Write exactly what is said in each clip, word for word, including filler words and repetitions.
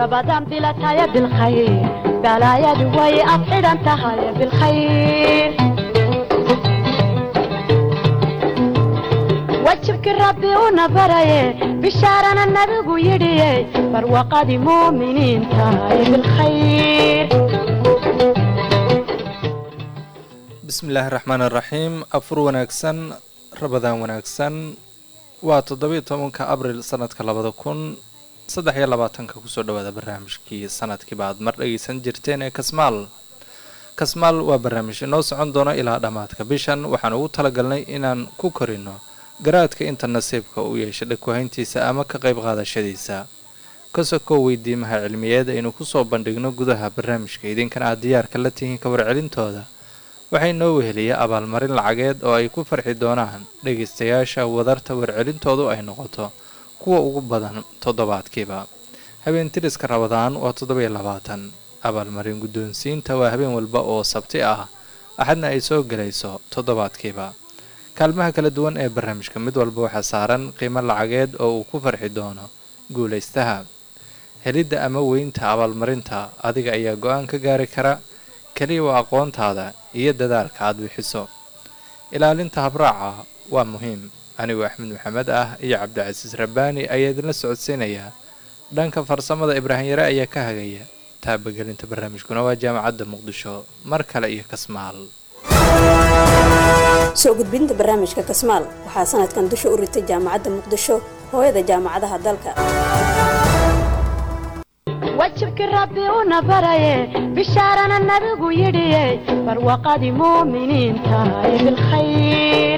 رمضان بلا تايا بالخير بلايا دوي أفعل انتهايا بالخير وجهك ربي ونبري بشارنا النبي يدي برواقة مؤمنين تايا بالخير بسم الله الرحمن الرحيم أفر وناكسن رمضان وناكسن وتضبي طمنك أبريل سنة كلابد كون صدح يلا باتنك كسر دوّا برنامج كي سنة كي بعد مرة يسنجرتين كسمال كسمال وبرنامج نوس عندنا إلى دمات كبيشن وحنو تلقلنا إن كوكرينو قرأت كأنت النصيب كويش دكوهنتي سأمك قيب غادا شديسا كسكو ويدي مها علميات إنه كسو بندقنو جودها برنامج كيدين كان عديار كلتين كبر علين تودا waxay noo weheliya abaalmarin lacageed oo ay ku farxi doonaan dhageystayaasha wadarta warcelintoodu ay noqoto kuwa ugu badan toddobaadkiiba habeen tiriska Ramadaan waa toddoba iyo labaatan abaalmarin guddoonsiinta waa habeen walba oo sabti ah axadna ay soo galayso toddobaadkiiba kaalmaha kala duwan ee barnaamijka mid walba waxa saaran qiimo lacageed oo uu ku farxi doono guuleystaha helidda ama weynta abaalmarinta adiga ayaa go'aan ka gaari kara kaliya waa aqoontaada iyo dadaalka aad bixiso ilaalinta habraaca waa muhiim anigu axmed maxamed ah iyo cabdicasiis rabbaani ayaa idinla socodsiinaya dhanka farsamada ibraahim yare ayaa ka hagaya taabagelinta barnaamijkuna waa jaamacadda muqdisho mar kale iyo kasmaal soo gudbinta barnaamijka kasmaal waxaa sanadkan dusha u ritay jaamacadda muqdisho hooyada jaamacadaha dalka وجهك ربي ونبري بشارنا النبي يدي برواقة مؤمنين تاي بالخير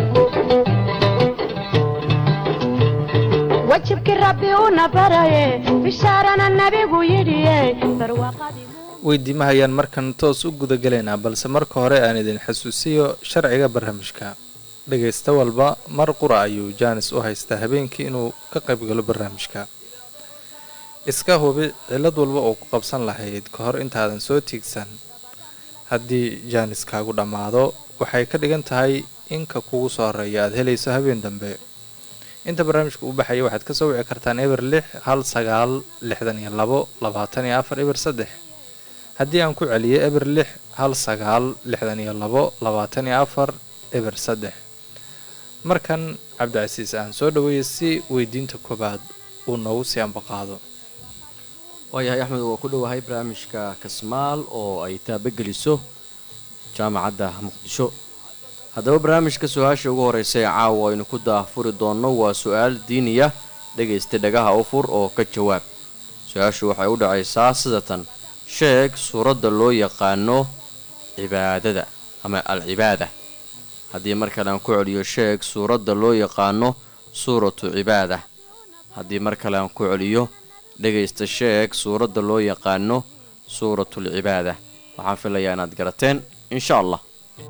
وجهك ربي ونبري بشارنا النبي يدي برواقة weydiimaha ayaan markan toos u guda galaynaa balse marka hore aan idin xasuusiyo sharciga barnaamijka dhageysta walba mar qura ayuu jaanis u haystaa habeenkii inuu ka qayb galo barnaamijka iska hubi cilad walba oo ku qabsan lahayd ka hor intaadan soo tiigsan haddii jaaniskaagu dhammaado waxay ka dhigan tahay inka kugu soo horeeya aad helayso habeen dambe inta barnaamijka u baxaya waxaad ka soo wici kartaan eber lix hal sagaal lixdan iyo labo labaatan iyo afar eber saddex haddii aan ku celiyo eber lix hal sagaal lixdan iyo labo labaatan iyo afar eber saddex markan cabdicasiis aan soo dhaweeyay si weydiinta koobaad uu noogu sii ambaqaado waayahay axmed waa ku dhowahay barnaamijka kasmaal oo ay taabageliso jaamacadda muqdisho haddaba barnaamijka su-aasha ugu horeysa ee caawa aynu ku daahfuri doonno waa su-aal diiniya dhagaysta dhagaha u fur oo ka jawaab su-aashu waxay u dhacaysaa sidatan sheeg suuradda loo yaqaano cibaadada ama alcibaada haddii markale aan ku celiyo sheeg suuradda loo yaqaano suuratu cibaada haddii mar kale aan ku celiyo dhagaysta sheeg suuradda loo yaqaano suuratul cibaada waxaan filayaa inaad garateen insha allah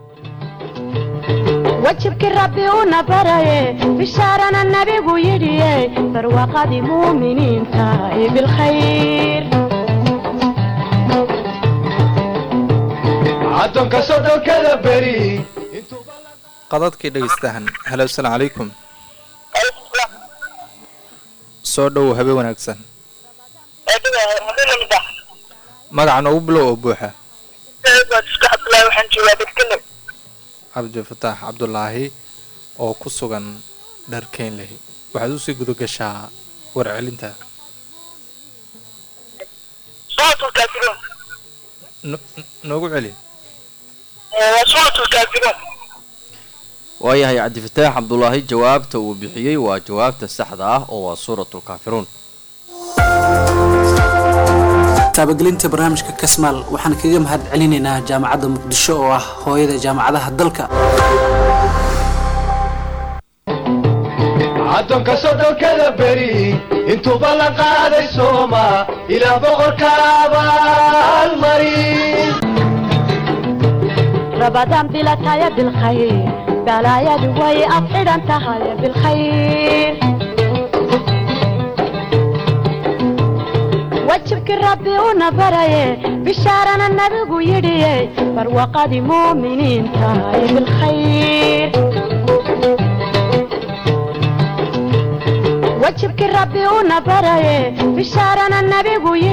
وجهك ربي ونبري بشارنا النبي يدي برواقة مؤمنين تاي بالخير عدنك صدق كذا بري qadadkii dhageystahan halo assalaamu calaykum soo dhow habe wanaagsan magaca noogu bilow oo buuxa cabdi fataax cabdulaahi oo ku sugan dharkeynley waxaad usii guda gashaa warcelinta noogu celi waayahay cabdifataax cabdulaahi jawaabta uu bixiyey waa jawaabta saxda ah oo waa suuratul kaafiruun taabagelinta barnaamijka kasmaal waxaan kaga mahad celinaynaa jaamacadda muqdisho oo ah hooyada jaamacadaha dalka عدنك صدق كذا بري انتو بلن قادي سوما الى بغر كابا المريض رمضان بلا تايا بالخير بلايا دوي أفعل انتهايا بالخير وجهك ربي ونبري بشارنا النبي يدي برواقة مؤمنين تاي بالخير وجهك ربي ونبري بشارنا النبي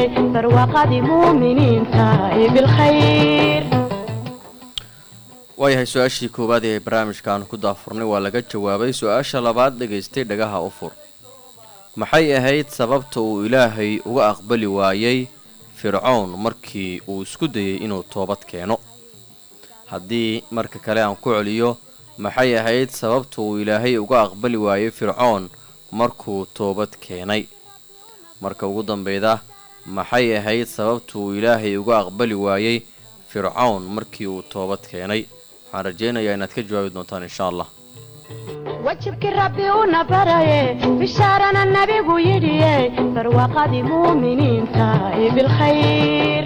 barwaaqadii muuminiinta ee bilkhayr. waayahay su-aashii koowaad ee barnaamijkan ku daafurnay waa laga jawaabay. su-aasha labaad dhegaystay dhagaha u fur. maxay ahayd sababta uu ilaahay uga aqbali waayey fircoon markii uu isku dayay inuu toobad keeno? haddii marka kale aan ku celiyo, maxay ahayd sababta uu ilaahay uga aqbali waayey fircoon markuu toobad keenay? marka ugu dambeyda, maxay ahayd sababta uu ilaahay uga aqbali waayey fircoon markii uu toobad keenay? waxaan rajaynayaa inaad ka jawaabi doontaan insha allah. wajibkii rabbi una baraye bishaarana nabigu yidhiye barwaaqadii muuminiinta ee bilkhayr.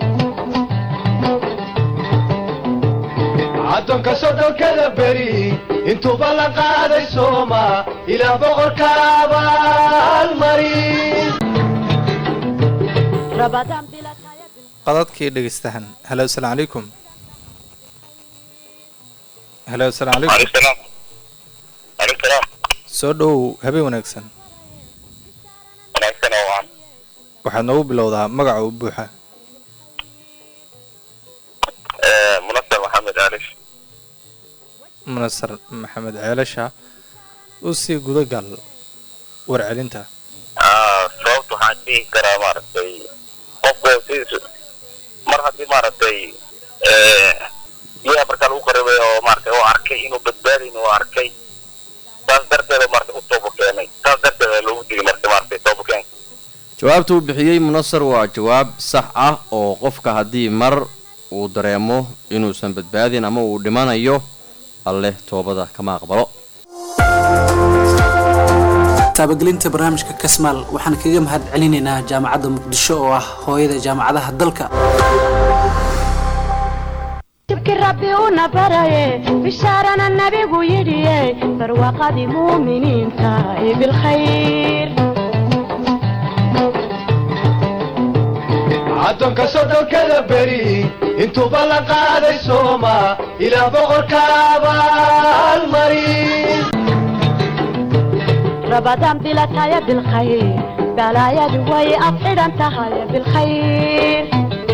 addoonka soddonkada beri intuuba la qaaday sooma ilaah boqorka abaalmarin. rabadaan bilataya qadadkii dhegeystahan. halo asalaamu calaykum. halo asalaamu calaykum. السلام عليكم السلام soo dhowow habeen wanaagsan. wanaagsan oo aan waxaad noogu bilowdaa magaca u buuxa. ee munasar maxamed aalish munasar maxamed ceelasha u sii gudagal warcelinta. ah sababtu waxaan dhihi karaa maaragtay qofka sidiisu mar haddii maaragtay ee yaa marka lagu qaribay oo maaragtay oo arkay inuu badbaadin oo arkay taas darteeda maaragtay u toobo keenay taas darteeda loogu digay marka maaragtay toobo keenay. jawaabta uu bixiyey munasar waa jawaab sax ah oo qofka haddii mar uu dareemo inuusan badbaadin ama uu dhimanayo, alleh toobada kama aqbalo. taabagelinta barnaamijka kasmaal waxaan kaga mahad celinaynaa jaamacadda muqdisho oo ah hooyada jaamacadaha dalka. wajibkii rabbi una baraye bishaarana nabigu yidhiye barwaaqadii muuminiinta ee bilkhayr. addoonka soddonkada beri intuuba la qaaday sooma ilaah boqorka abaalmarin. rabadaan bilataya bilkhayr balaayadu way afxidhan tahay bilkhayr.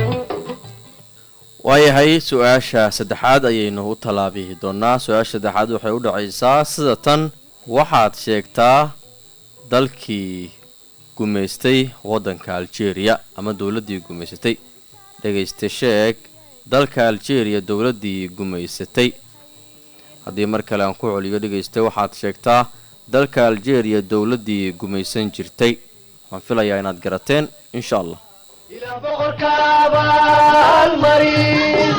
waayahay su-aasha saddexaad ayaynu u talaabihi doonaa. su-aasha saddexaad waxay u dhacaysaa sida tan: waxaad sheegtaa dalkii gumaystay waddanka algeria ama dowladdii gumaysatay. dhegaysta sheeg dalka algeria dowladdii gumaysatay. haddii mar kale aan ku celiyo, dhegaysta waxaad sheegtaa dalka algeria dowladdii gumaysan jirtay. waan filayaa inaad garateen insha allah. ilaah boqorka abaalmarin.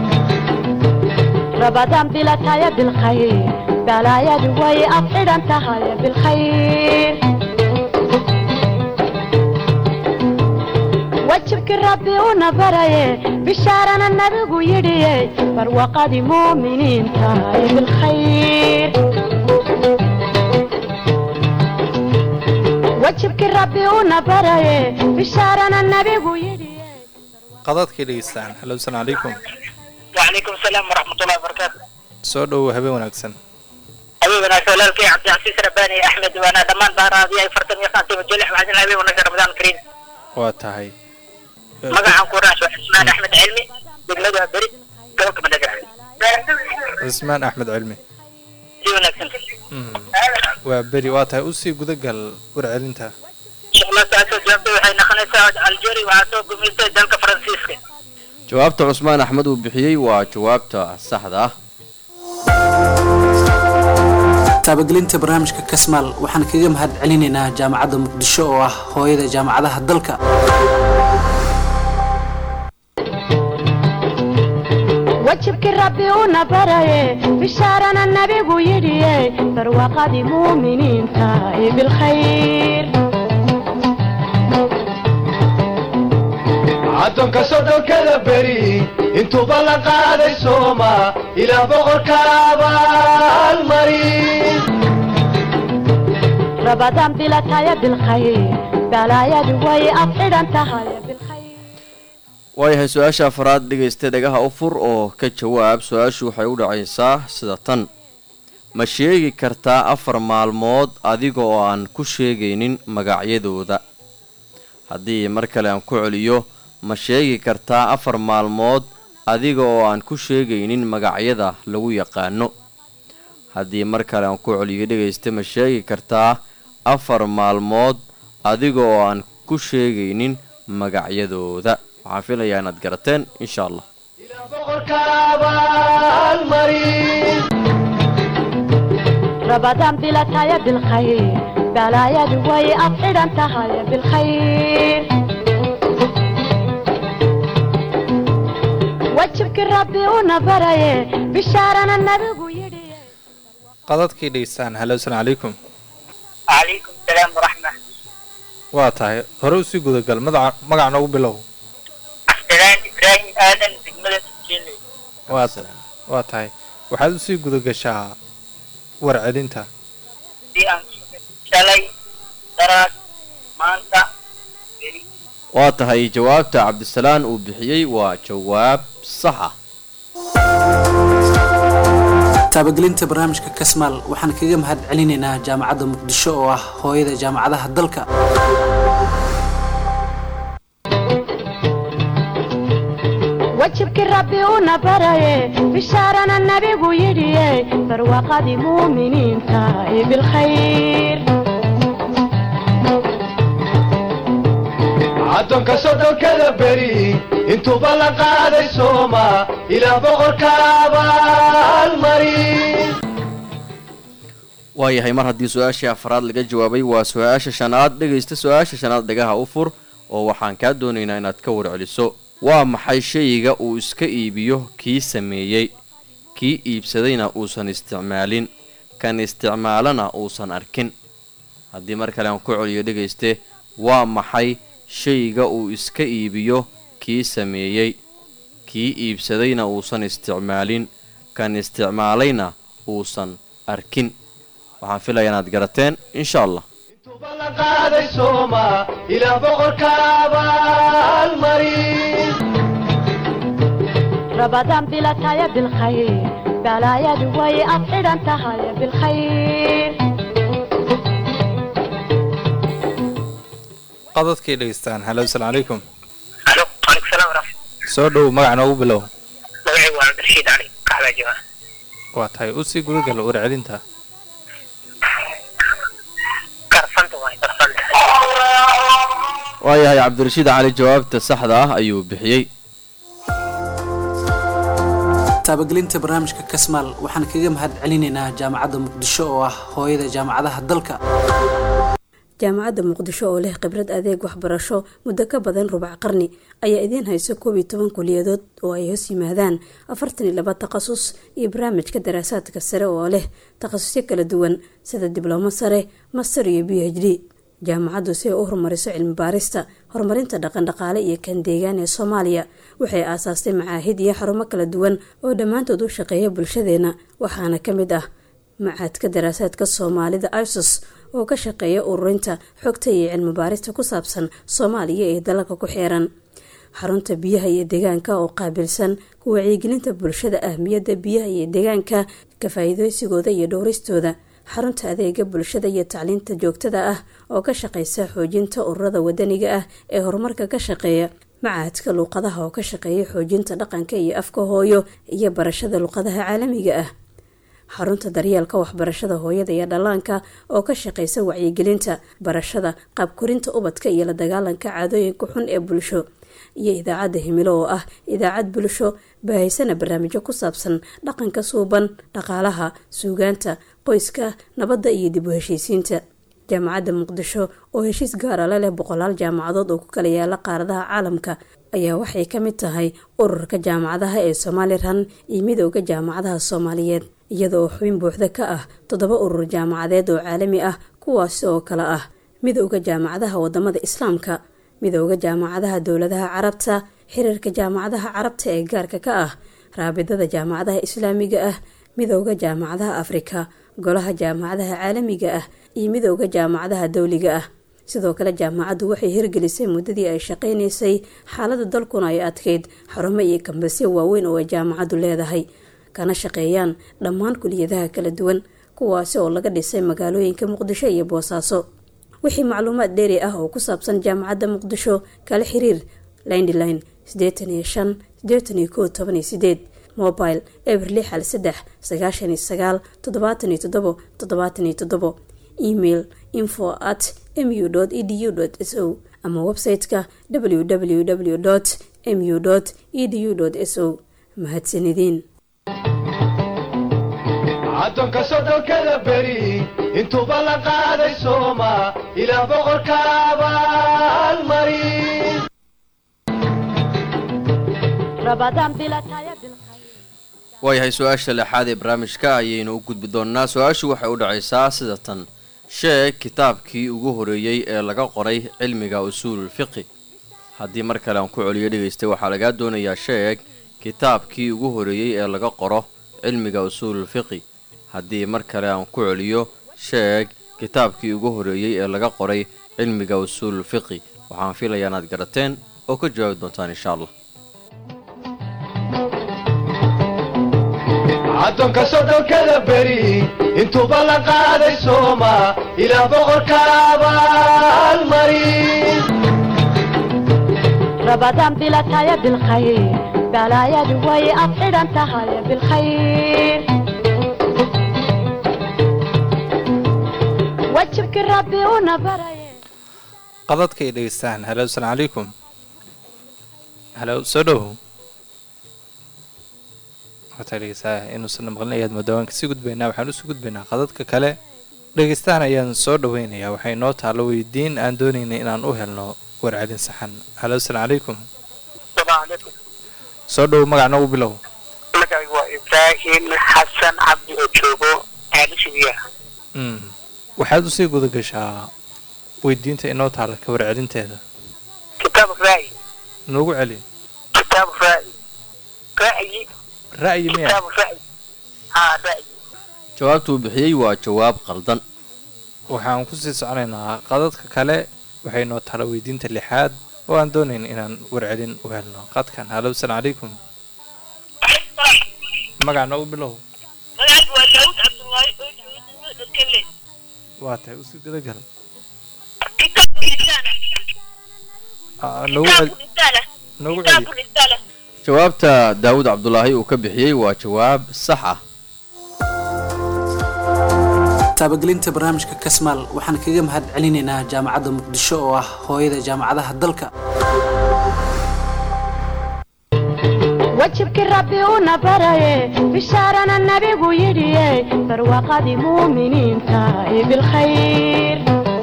rabadaan bilataya bilkhayr balaayadu way afxidhan tahay bilkhayr. wajibkii rabbi una baraye bishaarana nabigu yidhiye barwaaqadii muuminiinta ee bilkhayr. wajibkii rabbi una baraye bishaarana nabigu yidhiye. qadadkii dhegeystaan. halo asalaamu calaykum. وعليكم السلام ورحمة الله وبركاته. soo dhowow habeen wanaagsan. حبيبي أنا سؤالك عبد العزيز رباني أحمد وأنا دمان بارا دي فرتن يخان تيم الجلح وعزين حبيبي ونجر رمضان الكريم. waa tahay. مقع عن كوراش وحسمان أحمد علمي بقلدها بريد قولك من نجر. cismaan axmed cilmi. دي ونكسن. Mhm. waa beri. waa tahay u sii gudagal warcelinta. إن شاء الله سأسو جوابته وحين خنسة الجوري وعطوه قميصة دالك فرنسيسكي. jawaabta cusmaan axmed uu bixiyey waa jawaabta saxda ah. taabagelinta barnaamijka kasmaal waxaan kaga mahad celinaynaa jaamacadda muqdisho oo ah hooyada jaamacadaha dalka. wajibkii rabbi una baraye bishaarana nabigu yidhiye barwaaqadii muuminiinta ee bilkhayr. addoonka soddonkada beri intuuba la qaaday sooma ilaah boqorka abaalmarin. rabadaan bilataya bilkhayr balaayadu way afxidhan tahay bilkhayr. waayahay su-aasha afraad dhegaysta dhagaha u fur oo ka jawaab. su-aashu waxay u dhacaysaa sida tan: ma sheegi kartaa afar maalmood adiga oo aan ku sheegaynin magacyadooda? haddii mar kale aan ku celiyo ma sheegi kartaa afar maalmood adiga oo aan ku sheegaynin magacyada lagu yaqaano haddii mar kale aan ku celiyo dhegaysta ma sheegi kartaa afar maalmood adiga oo aan ku sheegaynin magacyadooda waxaan filayaa inaad garateen insha allah رمضان بلا تايا بالخير بلا يا دوي أفعل أنت هاي بالخير وجهك ربي ونبري بشارنا النبي يدي qadadkii dheysaan halo assalaamu calaykum calaykum salaam waraxma waa tahay hore usii gudagal magaca magaca noogu bilow aslaan ibraahim aadan degmada Jilay waa waa tahay waxaad usii gudagashaa warcelinta si aan shalay daraad maanta beri waa tahay jawaabta cabdisalaan uu bixiyey waa jawaab sax ah taabagelinta barnaamijka kasmaal waxaan kaga mahad celinaynaa jaamacadda muqdisho oo ah hooyada jaamacadaha dalka وجهك ربي ونبري بشارنا النبي يدي فرواقة مؤمنين تاي بالخير addoonka soddonkada beri intuuba la qaaday sooma ilaa boqorka abaalmarin waayahay mar haddii su-aashii afraad laga jawaabay waa su-aasha shanaad dhegaysta su-aasha shanaad dhagaha u fur oo waxaan kaa doonaynaa inaad ka warceliso waa maxay shayga uu iska iibiyo kii sameeyey kii iibsadayna uusan isticmaalin kan isticmaalana uusan arkin haddii mar kale aan ku celiyo dhegayste waa maxay shayga uu iska iibiyo kii sameeyey kii iibsadayna uusan isticmaalin kan isticmaalayna uusan arkin waxaan filayaa inaad garateen insha allah intuuba la qaaday sooma ilaa boqorka abaalmarin رمضان بلا تايا بالخير بلا يا دوي أفعل أنت هاي بالخير qadadkii dheystaan halo assalaamu calaykum alo calaykum salaam waraxma soo dhow magaca noogu bilow magacaygu waa cabdirashiid cali kaxdaa jooga waa tahay usii gudagal warcelinta karfanta waay karfanta waayahay cabdirashiid cali jawaabta saxda ah ayuu bixiyey taabagelinta barnaamijka kasmaal waxaan kaga mahad celinaynaa jaamacadda muqdisho oo ah hooyada jaamacadaha dalka jaamacadda muqdisho oo leh khibrad adeeg waxbarasho muddo ka badan rubac qarni ayaa idiin hayso koob iyo toban kuliyadood oo ay hoos yimaadaan afartan iyo laba takhasus iyo barnaamijka daraasaadka sare oo leh takhasusyo kala duwan sida diblooma sare master iyo b h d jaamacaddu si ay u horumariso cilmi baarista horumarinta dhaqandhaqaale iyo kan deegaan ee soomaaliya waxay aasaastay macaahid iyo xarumo kala duwan oo dhammaantood u shaqeeya bulshadeena waxaana ka mid ah macaadka daraasaadka soomaalida isos oo ka shaqeeya ururinta xogta iyo cilmi baarista ku saabsan soomaaliya ee dalalka ku xeeran xarunta biyaha iyo deegaanka oo qaabilsan ku wacyigelinta bulshada ahmiyadda biyaha iyo deegaanka ka faa'iideysigooda iyo dhowristooda xarunta adeega bulshada iyo tacliinta joogtada ah oo ka shaqeysa xoojinta ururada wadaniga ah ee horumarka ka shaqeeya macaadka luuqadaha oo ka shaqeeya xoojinta dhaqanka iyo afka hooyo iyo barashada luuqadaha caalamiga ah xarunta daryeelka waxbarashada hooyada iyo dhallaanka oo ka shaqeysa wacyigelinta barashada qaabkorinta ubadka iyo la dagaalanka caadooyinka xun ee bulsho iyo idaacadda himilo oo ah idaacad bulsho baahaysana barnaamijyo ku saabsan dhaqanka suuban dhaqaalaha suugaanta qoyska nabadda iyo dib u heshiisiinta jaamacadda muqdisho oo heshiis gaara la leh boqolaal jaamacadood oo ku kala yaala qaaradaha caalamka ayaa waxay ka mid tahay ururka jaamacadaha ee somalilan iyo midooda jaamacadaha soomaaliyeed iyadoo xubin buuxda ka ah toddoba urur jaamacadeed oo caalami ah kuwaasi oo kale ah midooda jaamacadaha wadamada islaamka midooda jaamacadaha dowladaha carabta xiriirka jaamacadaha carabta ee gaarka ka ah raabidada jaamacadaha islaamiga ah midooda jaamacadaha afrika golaha jaamacadaha caalamiga ah iyo midooda jaamacadaha dowliga ah sidoo kale jaamacaddu waxay hirgelisay muddadii ay shaqaynaysay xaalada dalkuna ay adkeyd xarumo iyo kambasyo waaweyn oo ay jaamacaddu leedahay kana shaqeeyaan dhammaan kuliyadaha kala duwan kuwaasi oo laga dhisay magaalooyinka muqdisho iyo boosaaso wixii macluumaad dheeri ah oo ku saabsan jaamacadda muqdisho kala xiriir landline sideetan iyo shan sideetan iyo kow toban iyo sideed mobile eber lix hal saddex sagaashan iyo sagaal toddobaatan iyo toddobo toddobaatan iyo toddobo email info at m u dot e d u dot s o ama website-ka w w w dot m u dot e d u dot s o mahadsanidin addoonka soddonkada beri intuuba la qaaday sooma ilaa boqorka abaalmari waayahay su-aasha lixaad ee barnaamijka ayaynu u gudbi doonnaa su-aashu waxay u dhacaysaa sida tan sheeg kitaabkii ugu horeeyey ee laga qoray cilmiga usuululfiqi haddii mar kale aan ku celiyo dhegaystay waxaa lagaa doonayaa sheeg kitaabkii ugu horeeyey ee laga qoro cilmiga usuululfiqi haddii mar kale aan ku celiyo sheeg kitaabkii ugu horeeyey ee laga qoray cilmiga usuululfiqi waxaan filayaa inaad garateen oo ka jawaabi doontaan insha allah addoonka soddonkada beri intuuba la qaaday sooma ilaa boqorka abaalmari رمضان بلا تايا بالخير بلا يا دوي أفعل أنت هاي بالخير وجهك ربي ونبري qadadka ay dhegeystaan halo assalaamu calaykum halo soo dhow waxaad dhegeysaa inuusan maqlin ayaad moodawaanka sii gudbaynaa waxaan usii gudbaynaa qadadka kale dhegeystaan ayaan soo dhaweynayaa waxay noo taalo weydiin aan doonaynay inaan u helno warcelin saxan halo assalaamu calaykum salaamaaleykum soo dhow magac noogu bilow magacaygu waa ibraahim xasan cabdi oo joogo aalishibiya mm waxaad usii guda gashaa weydiinta inoo taala ka warcelinteeda kitaab ra'yi noogu celi kitaab ra'yi ra'yi ra'yi miya kitaab ra'yi haa ra'yi jawaabtuu bixiyey waa jawaab qaldan waxaan kusii soconaynaa qadadka kale waxay noo taala weydiinta lixaad oo aan doonayn inaan warcelin u helno qadkan halo assalaamu calaykum magac noogu bilow magacaygu waa daawud cabdullaahi oo joogo dadkale waa tahay usii gudagal kitaabku risaala noogu celi kitaabku risaala noogu celi kitaabku risaala jawaabta daawud cabdulaahi uu ka bixiyey waa jawaab sax ah taabagelinta barnaamijka kasmaal waxaan kaga mahad celinaynaa jaamacadda muqdisho oo ah hooyada jaamacadaha dalka وجهك ربي ونبري بشارنا النبي ويدي فروقة مؤمنين تاي بالخير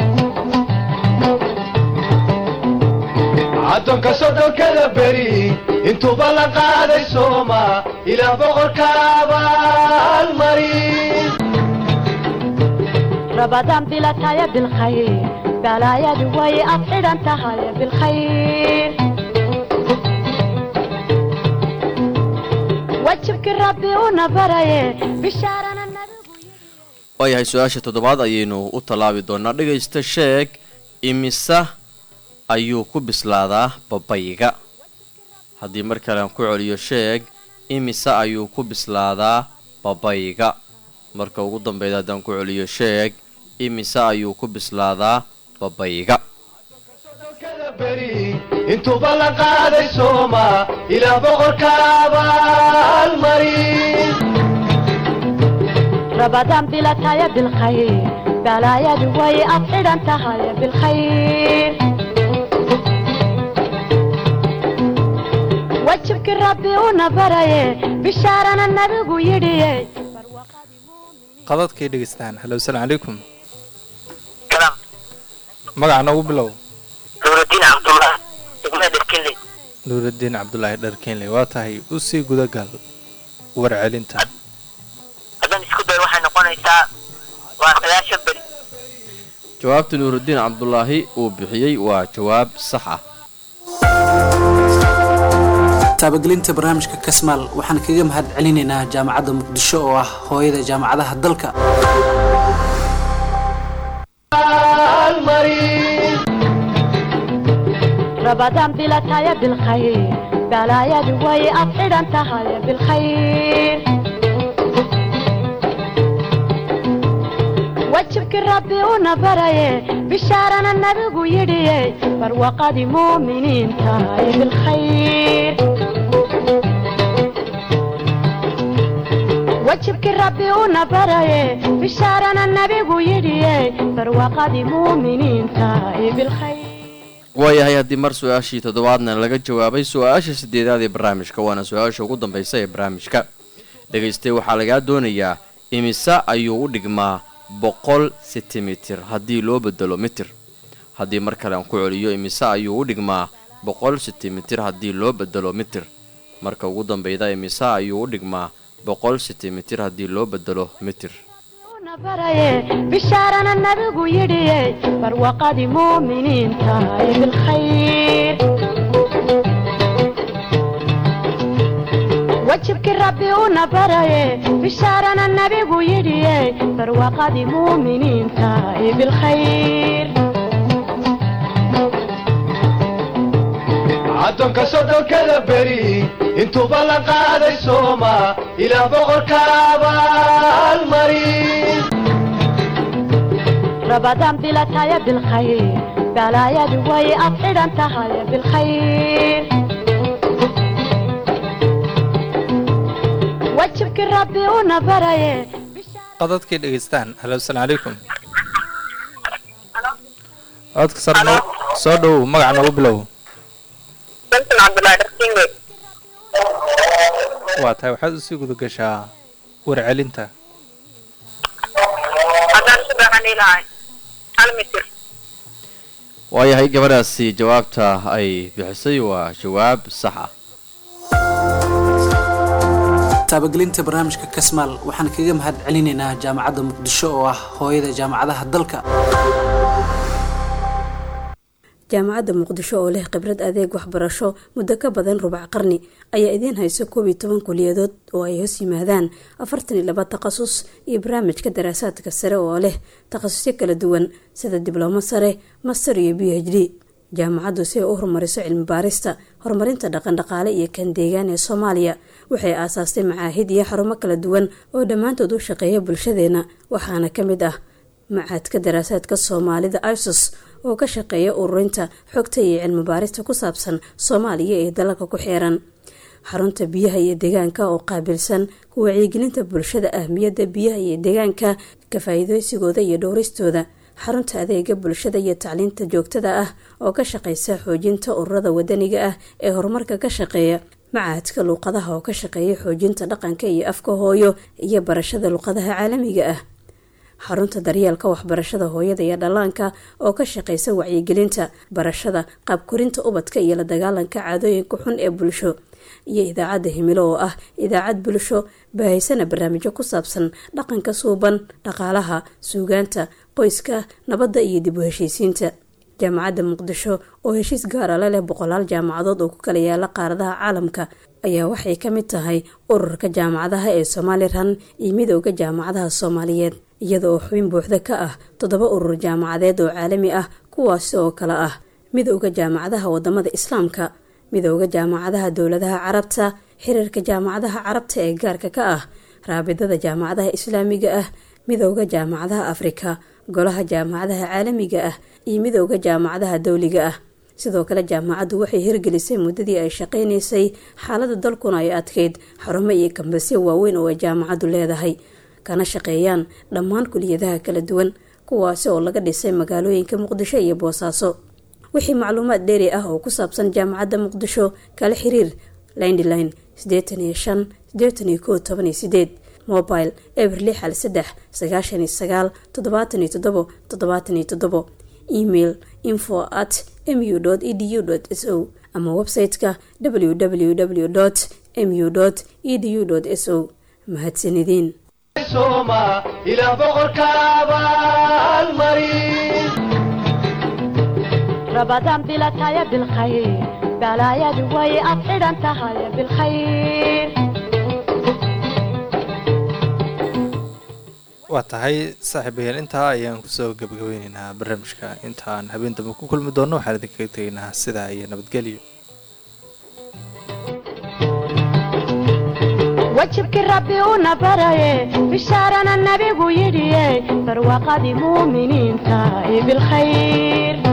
addoonka soddonkada beri intuuba la qaaday sooma ilaa boqorka abaalmari رمضان بلا تايا بالخير بلا يا دوي أفعل أنت هاي بالخير وجهك ربي ونبري بشارنا النبي waayahay su-aasha toddobaad ayaynu u tallaabi doonaa dhegaysta sheeg imisa ayuu ku bislaadaa babayga haddii mar kale aan ku celiyo sheeg imisa ayuu ku bislaadaa babayga marka ugu dambayda haddaan ku celiyo sheeg imisa ayuu ku bislaadaa babayga soddonkada beri intuuba la qaaday sooma ilaa boqorka abaalmari رمضان بلا تايا بالخير بلا يا دوي أفعل أنت هاي بالخير وجهك ربي ونبري بشارنا النبي ويدي qadadkay dhegeystaan halo assalaamu calaykum kalaam magac noogu bilow nuurudiin cabdullah degmada dadkale nuurudiin cabdulaahi dharkeenle waa tahay usii gudagal warcelinta haddaan isku dayo waxay noqonaysaa waa sagaashan beri jawaabta nuurudiin cabdulaahi uu bixiyey waa jawaab sax ah taabagelinta barnaamijka kasmaal waxaan kaga mahad celinaynaa jaamacadda muqdisho oo ah hooyada jaamacadaha dalka abaalmari رمضان بلا تايا بالخير بلا يا دوي أفعل أنت هاي بالخير وجهك wajibki rabbi una baraye bishaarana nabigu yidhiye barwaqadii muuminiinta ee bilkhayr wajibki rabbi una baraye bishaarana nabigu yidhiye barwaqadii muuminiinta ee bilkhayr waayahay haddii mar su-aashii toddobaadna laga jawaabay su-aasha sideedaad ee barnaamijka waana su-aasha ugu dambaysa ee barnaamijka dhegaystay waxaa lagaa doonayaa imise ayuu u dhigmaa boqol sentimitir haddii loo bedelo mitir haddii mar kale aan ku celiyo imise ayuu u dhigmaa boqol sentimitir haddii loo bedelo mitir marka ugu dambeyda imise ayuu u dhigmaa boqol sentimitir haddii loo bedelo mitir bishaarana nabigu yidhiye barwaqadii muuminiinta ee bilkhayr wajibki rabbi una baraye bishaarana nabigu yidhiye barwaqadii muuminiinta ee bilkhayr addoonka soddonkada beri intuuba la qaaday sooma ilaah boqorka abaalmarin رمضان بلا تايا بالخير بلا يا دوي أطير أنت هاي بالخير وجهك ربي ونبريه qadadkii dhegeystaan halo assalaamu calaykum codka sarno soo dhow magaca nagu bilow بنت عبد الله رسيني waa tahay waxaad usii guda gashaa warcelinta هذا شبه عني لاي هل متر waayahay gabadhaasi jawaabta ay bixisay waa jawaab sax ah taabagelinta barnaamijka kasmaal waxaan kaga mahad celinaynaa jaamacadda muqdisho oo ah hooyada jaamacadaha dalka jaamacadda muqdisho oo leh khibrad adeeg waxbarasho muddo ka badan rubac qarni ayaa idiin hayso koob iyo toban kuliyadood oo ay hoos yimaadaan afartan iyo laba takhasus iyo barnaamijka daraasaadka sare oo leh takhasusyo kala duwan sida diblooma sare master iyo b h d jaamacaddu si ay u horumariso cilmi baarista horumarinta dhaqandhaqaale iyo kan deegaan ee soomaaliya waxay aasaastay macaahid iyo xarumo kala duwan oo dhammaantood u shaqeeya bulshadeena waxaana ka mid ah macaadka daraasaadka soomaalida isos oo ka shaqeeya ururinta xogta iyo cilmi baarista ku saabsan soomaaliya ee dalalka ku xeeran xarunta biyaha iyo deegaanka oo qaabilsan ku wacyigelinta bulshada ahmiyadda biyaha iyo deegaanka ka faa'iideysigooda iyo dhowristooda xarunta adeega bulshada iyo tacliinta joogtada ah oo ka shaqeysa xoojinta ururada wadaniga ah ee horumarka ka shaqeeya macaadka luuqadaha oo ka shaqeeya xoojinta dhaqanka iyo afka hooyo iyo barashada luuqadaha caalamiga ah xarunta daryeelka waxbarashada hooyada iyo dhallaanka oo ka shaqeysa wacyigelinta barashada qaabkorinta ubadka iyo la dagaalanka caadooyinka xun ee bulsho iyo idaacadda himilo oo ah idaacad bulsho baahaysana barnaamijyo ku saabsan dhaqanka suuban dhaqaalaha suugaanta qoyska nabadda iyo dib u heshiisiinta jaamacadda muqdisho oo heshiis gaara la leh boqolaal jaamacadood oo ku kala yaala qaaradaha caalamka ayaa waxay ka mid tahay ururka jaamacadaha ee somalilan iyo midooda jaamacadaha soomaaliyeed iyada oo xubin buuxda ka ah toddoba urur jaamacadeed oo caalami ah kuwaasi oo kale ah midooda jaamacadaha wadamada islaamka midooda jaamacadaha dowladaha carabta xiriirka jaamacadaha carabta ee gaarka ka ah raabidada jaamacadaha islaamiga ah midooda jaamacadaha afrika golaha jaamacadaha caalamiga ah iyo midooda jaamacadaha dowliga ah sidoo kale jaamacaddu waxay hirgelisay muddadii ay shaqaynaysay xaalada dalkuna ay adkeyd xarumo iyo kambasyo waaweyn oo ay jaamacaddu leedahay kana shaqeeyaan dhammaan kuliyadaha kala duwan kuwaasi oo laga dhisay magaalooyinka muqdisho iyo boosaaso wixii macluumaad dheeri ah oo ku saabsan jaamacadda muqdisho kala xiriir landline sideetan iyo shan sideetan iyo kow toban iyo sideed mobile eber lix hal saddex sagaashan iyo sagaal toddobaatan iyo toddobo toddobaatan iyo toddobo email info at mu edu s o ama website-ka w w w mu edu s o mahadsanidin sooma ilaah boqorka abaalmarin رمضان بلا تايا بالخير بلا يا دوي أطير أنت هاي بالخير waa tahay saaxiibayaal intaa ayaan kusoo gabagabeyneynaa barnaamijka intaan habeen dambe ku kulmi doono waxaan idinkaga tegaynaa sidaa iyo nabadgelyo واجبك ربي ونبري بشارنا النبي ويدي برواقة مؤمنين تاي بالخير